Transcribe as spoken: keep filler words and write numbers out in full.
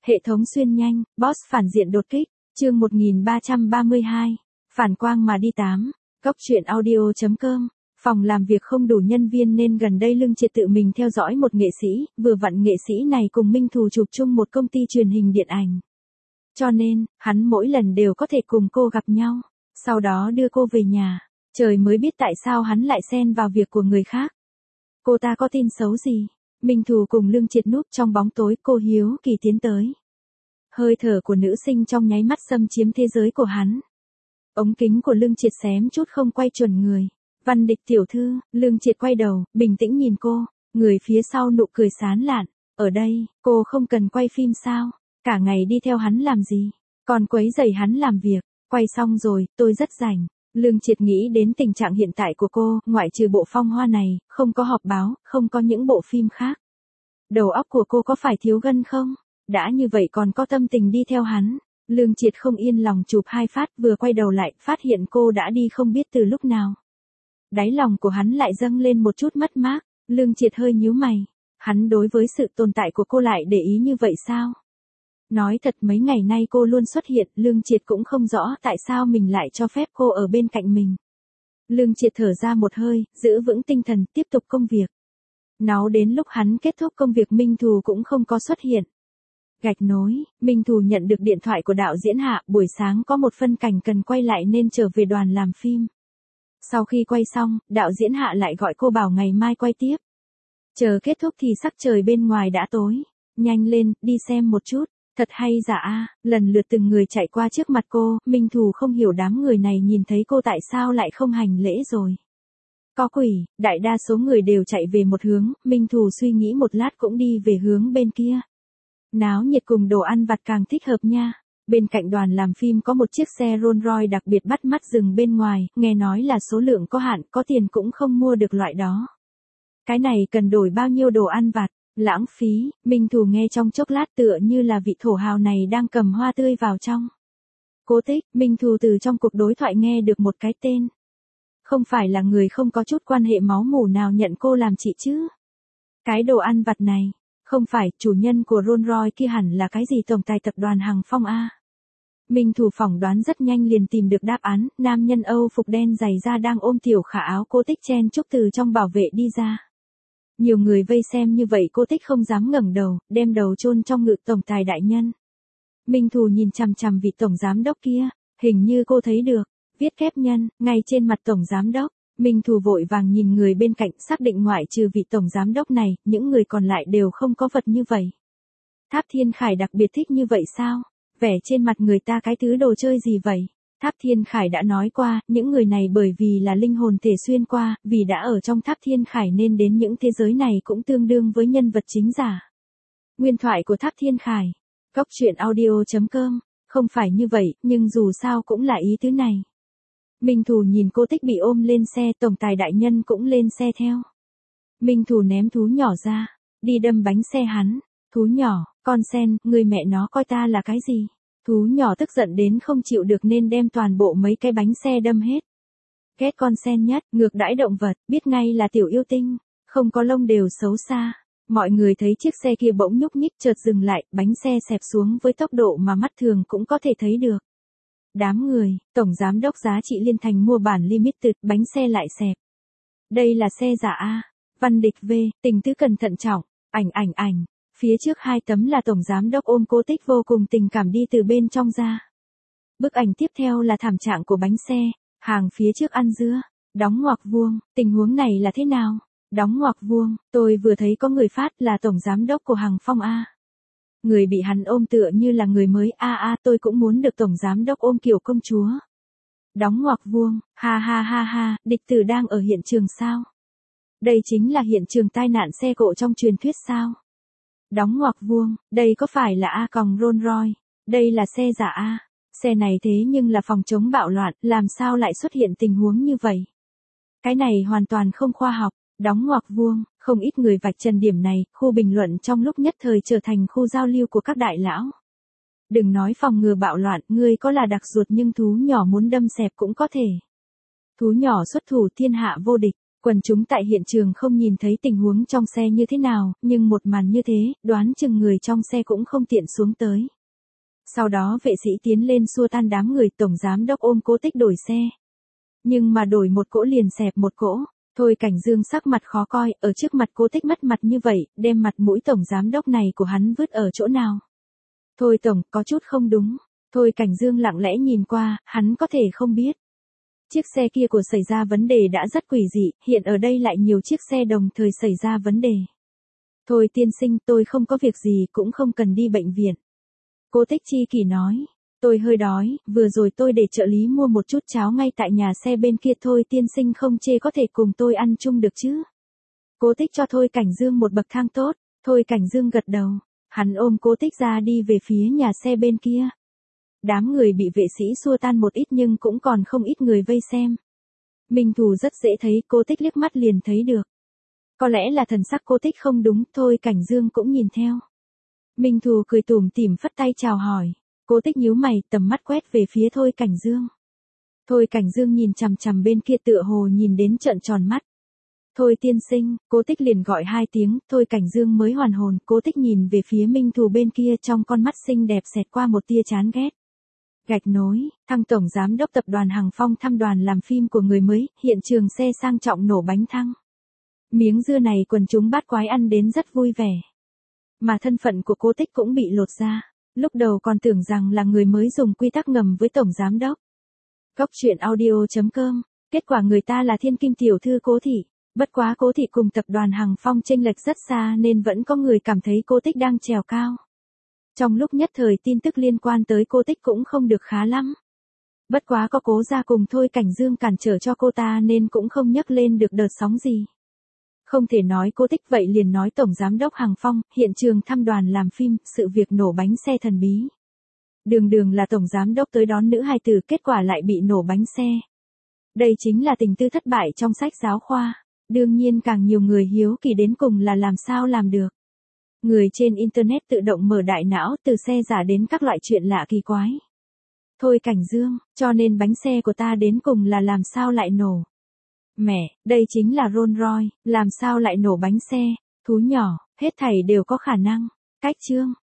Hệ thống xuyên nhanh, boss phản diện đột kích, chương một nghìn ba trăm ba mươi hai, phản quang mà đi tám, góc truyện audio.com. Phòng làm việc không đủ nhân viên nên gần đây Lương Triệt tự mình theo dõi một nghệ sĩ, vừa vặn nghệ sĩ này cùng Minh Thù chụp chung một công ty truyền hình điện ảnh. Cho nên, hắn mỗi lần đều có thể cùng cô gặp nhau, sau đó đưa cô về nhà. Trời mới biết tại sao hắn lại xen vào việc của người khác. Cô ta có tin xấu gì? Minh Thù cùng Lương Triệt núp trong bóng tối, cô hiếu kỳ tiến tới. Hơi thở của nữ sinh trong nháy mắt xâm chiếm thế giới của hắn. Ống kính của Lương Triệt xém chút không quay chuẩn người. Văn Địch tiểu thư, Lương Triệt quay đầu, bình tĩnh nhìn cô, người phía sau nụ cười sán lạn. Ở đây, cô không cần quay phim sao? Cả ngày đi theo hắn làm gì? Còn quấy rầy hắn làm việc. Quay xong rồi, tôi rất rảnh. Lương Triệt nghĩ đến tình trạng hiện tại của cô, ngoại trừ bộ Phong Hoa này, không có họp báo, không có những bộ phim khác. Đầu óc của cô có phải thiếu gân không? Đã như vậy còn có tâm tình đi theo hắn. Lương Triệt không yên lòng chụp hai phát, vừa quay đầu lại, phát hiện cô đã đi không biết từ lúc nào. Đáy lòng của hắn lại dâng lên một chút mất mát. Lương Triệt hơi nhíu mày. Hắn đối với sự tồn tại của cô lại để ý như vậy sao? Nói thật mấy ngày nay cô luôn xuất hiện, Lương Triệt cũng không rõ tại sao mình lại cho phép cô ở bên cạnh mình. Lương Triệt thở ra một hơi, giữ vững tinh thần, tiếp tục công việc. Nào đến lúc hắn kết thúc công việc Minh Thù cũng không có xuất hiện. Gạch nối, Minh Thù nhận được điện thoại của đạo diễn Hạ, buổi sáng có một phân cảnh cần quay lại nên trở về đoàn làm phim. Sau khi quay xong, đạo diễn Hạ lại gọi cô bảo ngày mai quay tiếp. Chờ kết thúc thì sắc trời bên ngoài đã tối. Nhanh lên, đi xem một chút. Thật hay giả a, lần lượt từng người chạy qua trước mặt cô, Minh Thù không hiểu đám người này nhìn thấy cô tại sao lại không hành lễ rồi. Có quỷ, đại đa số người đều chạy về một hướng, Minh Thù suy nghĩ một lát cũng đi về hướng bên kia. Náo nhiệt cùng đồ ăn vặt càng thích hợp nha. Bên cạnh đoàn làm phim có một chiếc xe Rolls Royce đặc biệt bắt mắt dừng bên ngoài, nghe nói là số lượng có hạn, có tiền cũng không mua được loại đó. Cái này cần đổi bao nhiêu đồ ăn vặt? Lãng phí, Minh Thù nghe trong chốc lát tựa như là vị thổ hào này đang cầm hoa tươi vào trong. Cố Tích, Minh Thù từ trong cuộc đối thoại nghe được một cái tên. Không phải là người không có chút quan hệ máu mủ nào nhận cô làm chị chứ? Cái đồ ăn vặt này, không phải chủ nhân của Rolls Royce kia hẳn là cái gì tổng tài tập đoàn Hằng Phong a? Minh Thù phỏng đoán rất nhanh liền tìm được đáp án, nam nhân Âu phục đen dày da đang ôm tiểu khả áo Cố Tích chen chúc từ trong bảo vệ đi ra. Nhiều người vây xem như vậy Cố Tích không dám ngẩng đầu, đem đầu chôn trong ngực tổng tài đại nhân. Minh Thù nhìn chằm chằm vị tổng giám đốc kia, hình như cô thấy được, viết kép nhân, ngay trên mặt tổng giám đốc. Minh Thù vội vàng nhìn người bên cạnh, xác định ngoại trừ vị tổng giám đốc này, những người còn lại đều không có vật như vậy. Tháp Thiên Khải đặc biệt thích như vậy sao? Vẻ trên mặt người ta cái thứ đồ chơi gì vậy? Tháp Thiên Khải đã nói qua, những người này bởi vì là linh hồn thể xuyên qua, vì đã ở trong Tháp Thiên Khải nên đến những thế giới này cũng tương đương với nhân vật chính giả. Nguyên thoại của Tháp Thiên Khải. Góc truyện audio.com. Không phải như vậy, nhưng dù sao cũng là ý tứ này. Minh Thù nhìn Cố Tích bị ôm lên xe, tổng tài đại nhân cũng lên xe theo. Minh Thù ném thú nhỏ ra, đi đâm bánh xe hắn. Thú nhỏ, con sen, người mẹ nó coi ta là cái gì? Thú nhỏ tức giận đến không chịu được nên đem toàn bộ mấy cái bánh xe đâm hết. Ghét con sen nhất, ngược đãi động vật, biết ngay là tiểu yêu tinh, không có lông đều xấu xa. Mọi người thấy chiếc xe kia bỗng nhúc nhích chợt dừng lại, bánh xe xẹp xuống với tốc độ mà mắt thường cũng có thể thấy được. Đám người, tổng giám đốc giá trị liên thành mua bản limited, bánh xe lại xẹp. Đây là xe giả a. Văn Địch V, tình tứ cẩn thận trọng, ảnh ảnh ảnh. Phía trước hai tấm là tổng giám đốc ôm Cố Tích vô cùng tình cảm đi từ bên trong ra. Bức ảnh tiếp theo là thảm trạng của bánh xe, hàng phía trước ăn dưa, đóng ngoặc vuông, tình huống này là thế nào? Đóng ngoặc vuông, tôi vừa thấy có người phát là tổng giám đốc của Hằng Phong a. Người bị hắn ôm tựa như là người mới a a tôi cũng muốn được tổng giám đốc ôm kiểu công chúa. Đóng ngoặc vuông, ha ha ha ha, địch tử đang ở hiện trường sao? Đây chính là hiện trường tai nạn xe cộ trong truyền thuyết sao? Đóng ngoặc vuông, đây có phải là A còng Rolls Royce? Đây là xe giả A. Xe này thế nhưng là phòng chống bạo loạn, làm sao lại xuất hiện tình huống như vậy? Cái này hoàn toàn không khoa học. Đóng ngoặc vuông, không ít người vạch trần điểm này, khu bình luận trong lúc nhất thời trở thành khu giao lưu của các đại lão. Đừng nói phòng ngừa bạo loạn, ngươi có là đặc ruột nhưng thú nhỏ muốn đâm xẹp cũng có thể. Thú nhỏ xuất thủ thiên hạ vô địch, Quần chúng tại hiện trường không nhìn thấy tình huống trong xe như thế nào, nhưng một màn như thế, đoán chừng người trong xe cũng không tiện xuống tới. Sau đó vệ sĩ tiến lên xua tan đám người, tổng giám đốc ôm Cố Tích đổi xe. Nhưng mà đổi một cỗ liền xẹp một cỗ. Thôi Cảnh Dương sắc mặt khó coi, ở trước mặt Cố Tích mất mặt như vậy, đem mặt mũi tổng giám đốc này của hắn vứt ở chỗ nào. Thôi tổng, có chút không đúng. Thôi Cảnh Dương lặng lẽ nhìn qua, hắn có thể không biết. Chiếc xe kia của xảy ra vấn đề đã rất quỷ dị, hiện ở đây lại nhiều chiếc xe đồng thời xảy ra vấn đề. Thôi tiên sinh, tôi không có việc gì, cũng không cần đi bệnh viện. Cố Tích chi kỷ nói, tôi hơi đói, vừa rồi tôi để trợ lý mua một chút cháo ngay tại nhà xe bên kia. Thôi tiên sinh không chê có thể cùng tôi ăn chung được chứ. Cố Tích cho Thôi Cảnh Dương một bậc thang tốt. Thôi Cảnh Dương gật đầu, hắn ôm Cố Tích ra đi về phía nhà xe bên kia. Đám người bị vệ sĩ xua tan một ít nhưng cũng còn không ít người vây xem. Minh Thù rất dễ thấy, Cố Tích liếc mắt liền thấy được. Có lẽ là thần sắc Cố Tích không đúng, Thôi Cảnh Dương cũng nhìn theo. Minh Thù cười tủm tỉm phất tay chào hỏi. Cố Tích nhíu mày, tầm mắt quét về phía Thôi Cảnh Dương. Thôi Cảnh Dương nhìn chằm chằm bên kia tựa hồ nhìn đến trợn tròn mắt. Thôi tiên sinh, Cố Tích liền gọi hai tiếng, Thôi Cảnh Dương mới hoàn hồn. Cố Tích nhìn về phía Minh Thù bên kia, trong con mắt xinh đẹp xẹt qua một tia chán ghét. Gạch nối, thăng tổng giám đốc tập đoàn Hằng Phong thăm đoàn làm phim của người mới, hiện trường xe sang trọng nổ bánh thăng. Miếng dưa này quần chúng bát quái ăn đến rất vui vẻ. Mà thân phận của Cố Tích cũng bị lột ra. Lúc đầu còn tưởng rằng là người mới dùng quy tắc ngầm với tổng giám đốc. Góc truyện audio chấm com, kết quả người ta là thiên kim tiểu thư Cố Thị. Bất quá Cố Thị cùng tập đoàn Hằng Phong chênh lệch rất xa nên vẫn có người cảm thấy Cố Tích đang trèo cao. Trong lúc nhất thời tin tức liên quan tới Cố Tích cũng không được khá lắm. Bất quá có Cố gia cùng Thôi Cảnh Dương cản trở cho cô ta nên cũng không nhấc lên được đợt sóng gì. Không thể nói Cố Tích vậy liền nói tổng giám đốc Hằng Phong, hiện trường thăm đoàn làm phim, sự việc nổ bánh xe thần bí. Đường đường là tổng giám đốc tới đón nữ hài tử, kết quả lại bị nổ bánh xe. Đây chính là tình tư thất bại trong sách giáo khoa. Đương nhiên càng nhiều người hiếu kỳ đến cùng là làm sao làm được. Người trên Internet tự động mở đại não, từ xe giả đến các loại chuyện lạ kỳ quái. Thôi Cảnh Dương, cho nên bánh xe của ta đến cùng là làm sao lại nổ. Mẹ, đây chính là Rolls Royce, làm sao lại nổ bánh xe, thú nhỏ, hết thảy đều có khả năng. Cách chương.